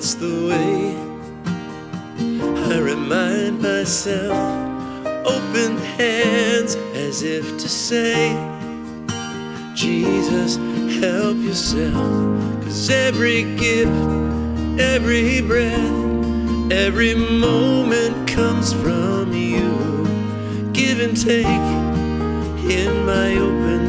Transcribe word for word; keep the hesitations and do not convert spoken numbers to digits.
that's the way I remind myself. Open hands as if to say, Jesus, help yourself. 'Cause every gift, every breath, every moment comes from you. Give and take in my open